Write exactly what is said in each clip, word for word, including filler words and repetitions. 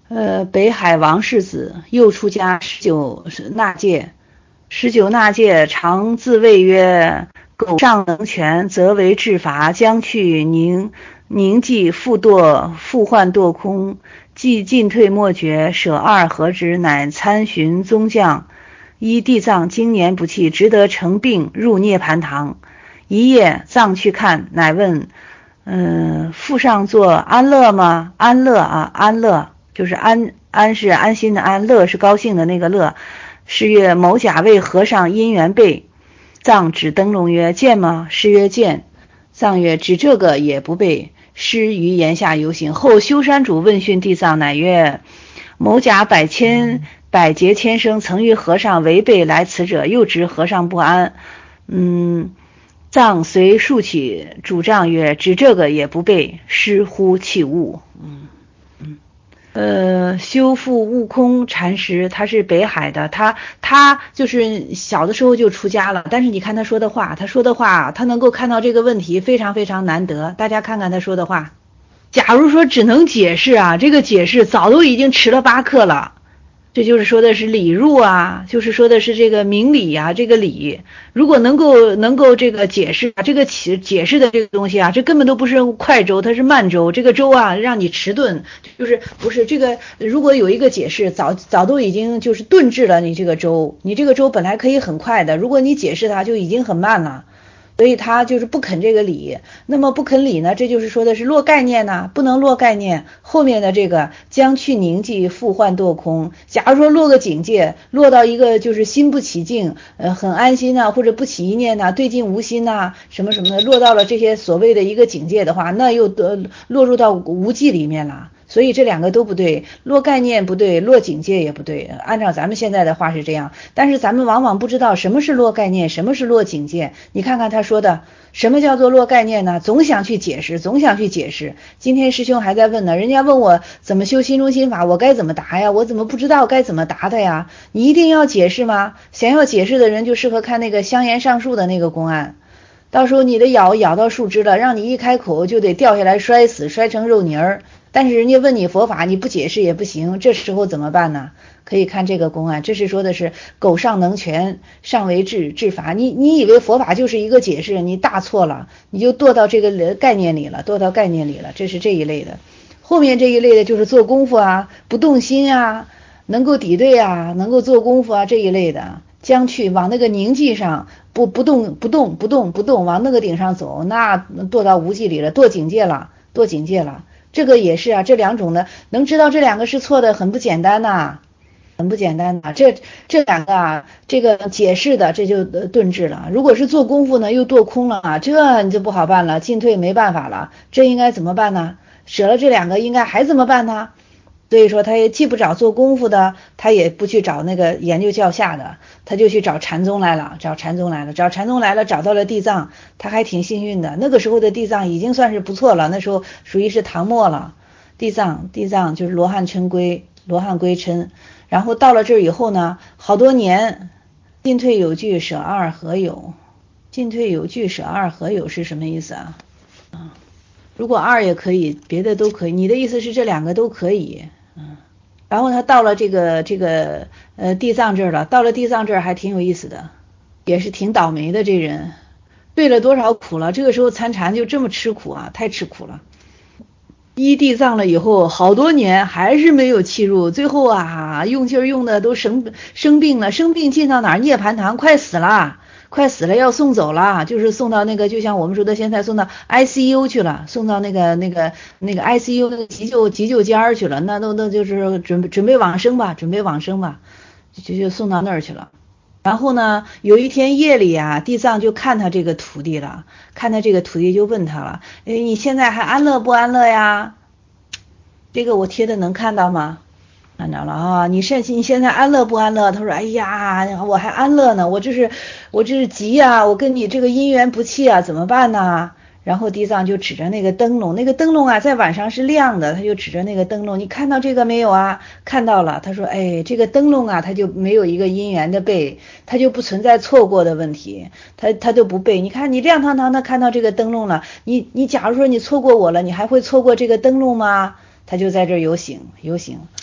呃，北海王世子，又出家十九纳戒。十九纳戒，常自谓曰：苟上能全，则为至罚，将去宁宁寂复堕，复幻堕空，既进退莫决，舍二何之？乃参寻宗将，依地藏经年不弃，直得成病，入涅盘堂。一夜藏去看，乃问：嗯，父上作安乐吗？安乐啊，安乐就是安安是安心的安，乐是高兴的那个乐。是曰：某甲为和尚因缘背。藏指灯笼曰：见吗？是曰：见。藏曰：指这个也不背。师于檐下游行。后修山主问讯地藏，乃曰：某甲百千百劫千生，曾于和尚违背来此者，又知和尚不安。嗯，藏随竖起主杖曰：指这个也不背。师乎弃悟。嗯嗯。呃，修复悟空禅师，他是北海的，他他就是小的时候就出家了，但是你看他说的话，他说的话，他能够看到这个问题非常非常难得。大家看看他说的话，假如说只能解释啊，这个解释早都已经迟了八刻了。这就是说的是理入啊，就是说的是这个明理啊，这个理如果能够能够这个解释这个解释的这个东西啊，这根本都不是快舟，它是慢舟。这个舟啊让你迟钝，就是不是这个，如果有一个解释，早早都已经就是顿滞了你这个舟，你这个舟本来可以很快的，如果你解释它就已经很慢了。所以他就是不肯这个理。那么不肯理呢，这就是说的是落概念呢，不能落概念。后面的这个将去宁寂，复幻堕空，假如说落个境界，落到一个就是心不起境，呃，很安心啊，或者不起一念呐、啊，对境无心呐、啊，什么什么的，落到了这些所谓的一个境界的话，那又得落入到无记里面了。所以这两个都不对，落概念不对，落境界也不对。按照咱们现在的话是这样，但是咱们往往不知道什么是落概念，什么是落境界。你看看他说的，什么叫做落概念呢？总想去解释，总想去解释。今天师兄还在问呢，人家问我怎么修心中心法，我该怎么答呀？我怎么不知道该怎么答的呀？你一定要解释吗？想要解释的人就适合看那个香严上树的那个公案。到时候你的咬咬到树枝了，让你一开口就得掉下来摔死，摔成肉泥儿。但是人家问你佛法，你不解释也不行，这时候怎么办呢？可以看这个公案，这是说的是苟上能全，上为至至法。你你以为佛法就是一个解释，你大错了，你就堕到这个概念里了，堕到概念里了，这是这一类的。后面这一类的就是做功夫啊，不动心啊，能够抵对啊，能够做功夫啊，这一类的。将去往那个宁寂上，不不动不动不动不动，往那个顶上走，那堕到无记里了，堕境界了，堕境界了。这个也是啊，这两种的能知道这两个是错的，很不简单呐、啊，很不简单呐、啊。这这两个啊，这个解释的这就顿滞了。如果是做功夫呢，又堕空了啊，这你就不好办了，进退没办法了。这应该怎么办呢？舍了这两个，应该还怎么办呢？所以说他也既不找做功夫的，他也不去找那个研究教下的，他就去找禅宗来了，找禅宗来了，找禅宗来了，找到了地藏，他还挺幸运的。那个时候的地藏已经算是不错了，那时候属于是唐末了。地藏地藏就是罗汉琛归，罗汉归琛。然后到了这儿以后呢，好多年，进退有据，舍二何有？进退有据，舍二何有是什么意思啊？啊，如果二也可以，别的都可以。你的意思是这两个都可以？嗯，然后他到了这个这个呃地藏这儿了，到了地藏这儿还挺有意思的，也是挺倒霉的这人，对了多少苦了，这个时候参禅就这么吃苦啊，太吃苦了。依地藏了以后，好多年还是没有契入，最后啊用劲用的都生生病了，生病进到哪儿？涅盘堂，快死了。快死了，要送走了，就是送到那个，就像我们说的，现在送到 I C U 去了，送到那个那个那个 I C U 那个急救急救间去了，那都那就是准备准备往生吧，准备往生吧，就就送到那儿去了。然后呢，有一天夜里啊，地藏就看他这个徒弟了，看他这个徒弟就问他了，哎，你现在还安乐不安乐呀？这个我贴的能看到吗？看着了啊，你现你现在安乐不安乐？他说，哎呀，我还安乐呢，我这是我这是急呀，我跟你这个因缘不弃啊，怎么办呢？然后地藏就指着那个灯笼，那个灯笼啊在晚上是亮的，他就指着那个灯笼，你看到这个没有啊？看到了。他说，哎，这个灯笼啊，它就没有一个因缘的背，它就不存在错过的问题，它它就不背。你看你亮堂堂的看到这个灯笼了，你你假如说你错过我了，你还会错过这个灯笼吗？他就在这儿有醒有醒。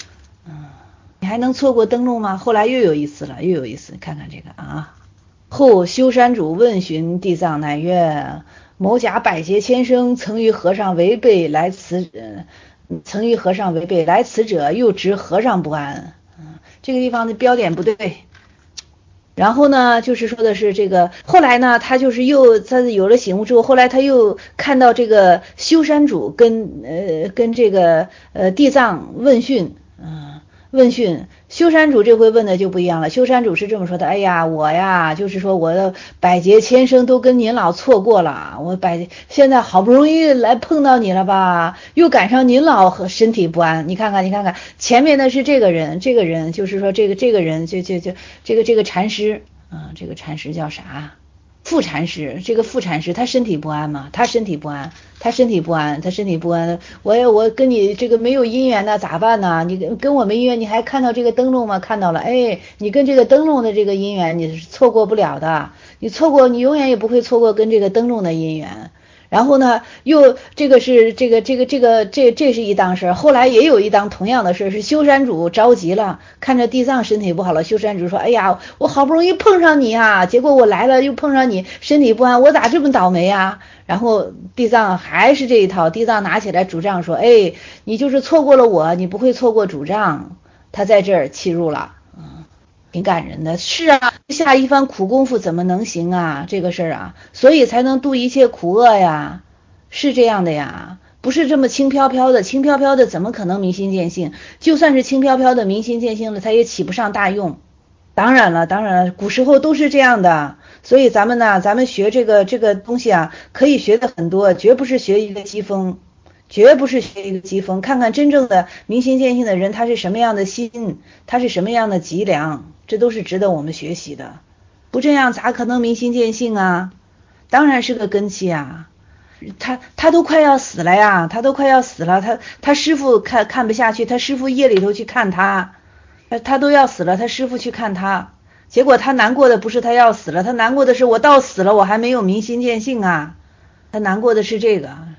你还能错过灯笼吗？后来又有一次了，又有一次，看看这个啊。后修山主问询地藏，乃曰：某甲百劫千生，曾与和尚违背，来此呃，曾与和尚违背，来此者又知和尚不安。嗯，这个地方的标点不对。然后呢，就是说的是这个，后来呢，他就是又他有了醒悟之后，后来他又看到这个修山主跟呃跟这个呃地藏问讯，嗯，问讯。修山主这回问的就不一样了，修山主是这么说的：哎呀，我呀，就是说我的百劫千生都跟您老错过了，我百现在好不容易来碰到你了吧，又赶上您老和身体不安。你看看，你看看前面的是这个人，这个人就是说这个这个人就就就这个这个禅师，嗯，这个禅师叫啥？副禅师，这个副禅师他身体不安嘛，他身体不安，他身体不安，他身体不安。我我跟你这个没有姻缘呢，咋办呢？你跟跟我没姻缘，你还看到这个灯笼吗？看到了，哎，你跟这个灯笼的这个姻缘你是错过不了的，你错过，你永远也不会错过跟这个灯笼的姻缘。然后呢，又这个是这个这个这个这这是一档事，后来也有一档同样的事，是修山主着急了，看着地藏身体不好了，修山主说：哎呀，我好不容易碰上你啊，结果我来了又碰上你身体不安，我咋这么倒霉啊？然后地藏还是这一套，地藏拿起来主杖说：哎，你就是错过了我，你不会错过主杖。他在这儿切入了。挺感人的，是啊，下一番苦功夫怎么能行啊？这个事儿啊，所以才能度一切苦厄呀，是这样的呀，不是这么轻飘飘的，轻飘飘的怎么可能明心见性？就算是轻飘飘的明心见性了，它也起不上大用。当然了，当然了，古时候都是这样的，所以咱们呢，咱们学这个这个东西啊，可以学的很多，绝不是学一个机锋。绝不是学一个机锋，看看真正的明心见性的人，他是什么样的心，他是什么样的脊梁，这都是值得我们学习的。不这样咋可能明心见性啊？当然是个根器啊。他他都快要死了呀，他都快要死了，他他师父看看不下去，他师父夜里头去看他，他都要死了，他师父去看他，结果他难过的不是他要死了，他难过的是我到死了我还没有明心见性啊，他难过的是这个。